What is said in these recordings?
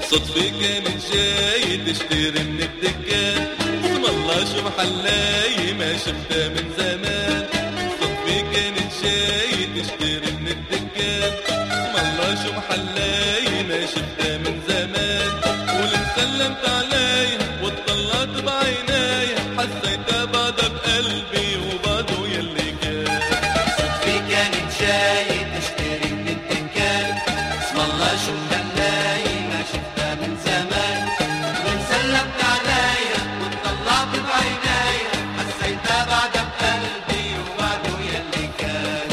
صدفة كانت جاي تشتري من الدكان، اسم الله شو محلاي ما شفتها من زمان. صدفة كانت جاي تشتري من الدكان، اسم الله شو محلاي ما شفتها من زمان. ولما سلمت عليها واتطلعت بعينيها حسيتها بعدها بقلبي وبعده يلي كان. صدفة كانت جاي تشتري من الدكان، اسم الله شو محلاي ما شفتها من زمان. ولما سلمت عليها واتطلعت بعينيها حسيتها بعدها بقلبي وبعده يلي كان.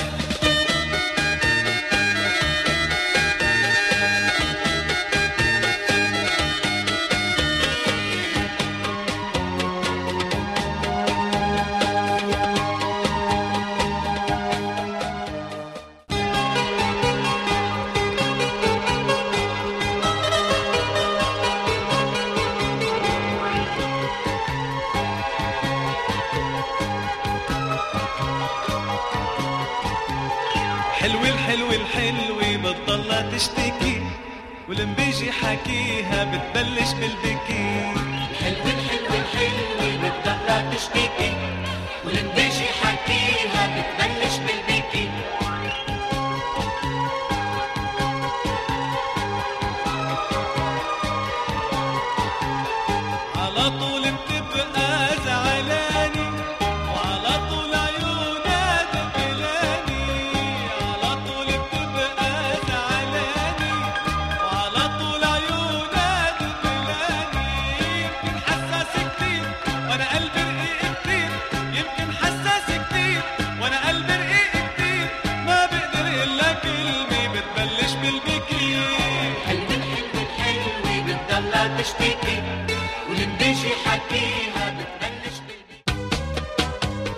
حلوة الحلوة الحلوة بتضلها تشتكي، ولما بيجي حكيها بتبلش بالبكي. الحلوة الحلوة الحلوة بتضلها تشتكي، ولما بيجي حكيها بتبلش بالبكي. على طول بتبقى زعلاني، وعلى طول عيونها دبلاني. على طول بتبقى زعلاني، وعلى طول عيونها دبلاني. يمكن حساس كتير وانا قلبي رقيق كتير، يمكن حساس كتير وانا قلبي رقيق كتير. ما بقدر الا كلمة بتبلش بالبكي. الحلوة الحلوة الحلوة بتضلها تشتكي، ولما بيجي حكيها بتبلش بالبكي.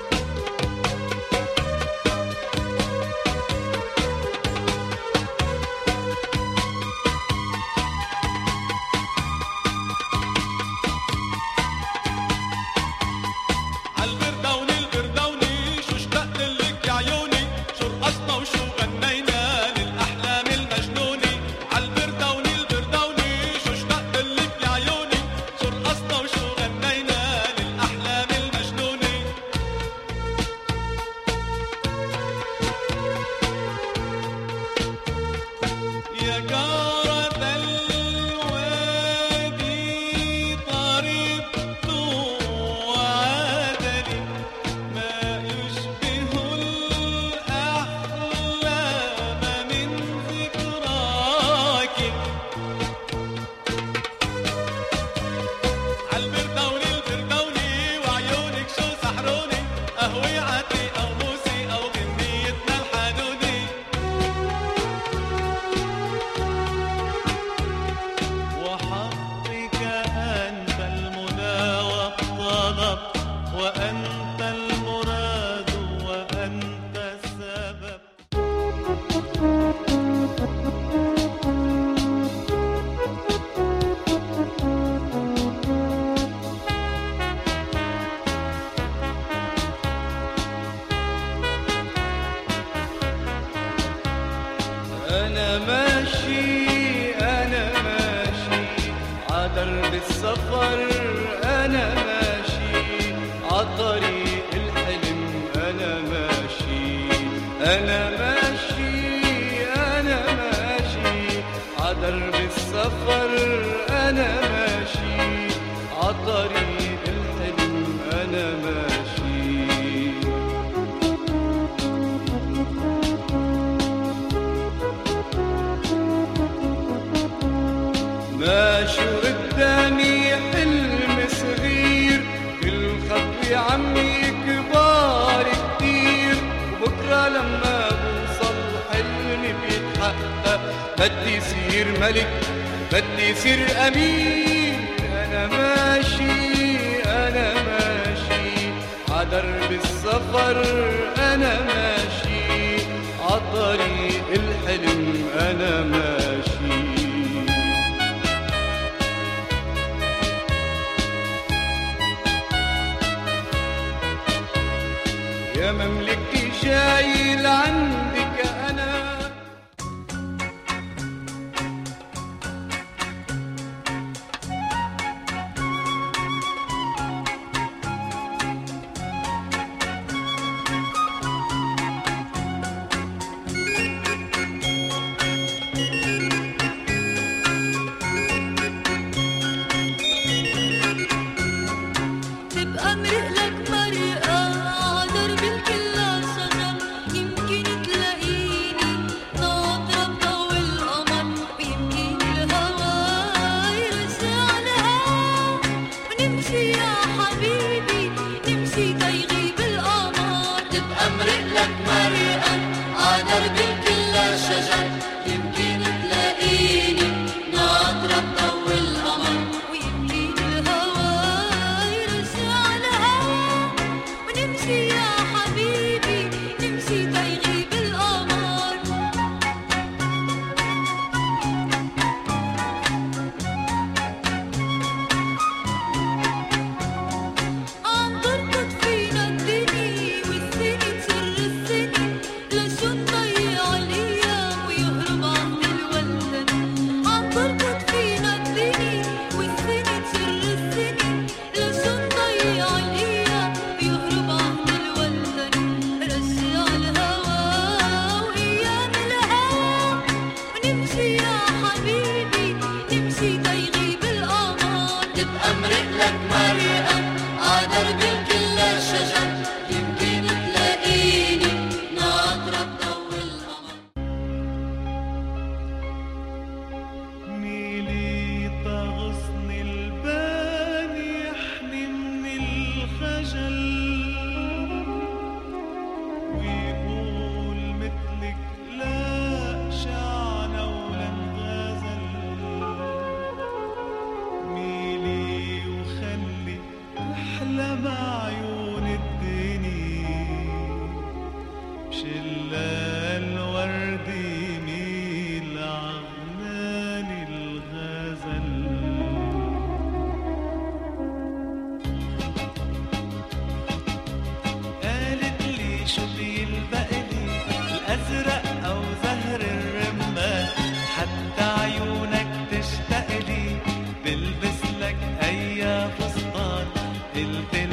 عالبردوني البردوني شو اشتقت لك يا عيوني، شو رقصنا وشو غنينا للأحلام المجنونة. عالبردوني البردوني شو اشتقت لك يا عيوني، شو رقصنا وشو غنينا للأحلام المجنونة. يا جارة الوادي طربت وعادني، ما يشبه الأحلام من ذكراك. عالبردوني البردوني وعيونك شو سحروني، قهوة عتي أو موسي أو غنيتنا الحانوني. وحقك أنت المنى والطلب، وأنت المراد وأنت السبب. أنا ماشي عدرب السفر، أنا ماشي عطريق الحلم. أنا ماشي عدرب السفر. أنا ماشي عطريق الحلم. أنا ماشي ماشي قدامي حلم صغير، كل خطوة عمي كبار كتير. وبكرة لما بوصل حلمي بيتحقق، بدي صير ملك، بدي صير أمير. أنا ماشي عدرب السفر. أنا ماشي عطريق الحلم. أنا ماشي يا مملكتي جاي لعندك أنا. دمع عيون الدني شلال الورد يميل عغنان الغزل. قالت لي شو بيلبقلي الأزرق أو زهر الرمان، حتى عيونك تشتاقلي بلبس لك أي فستان. قلت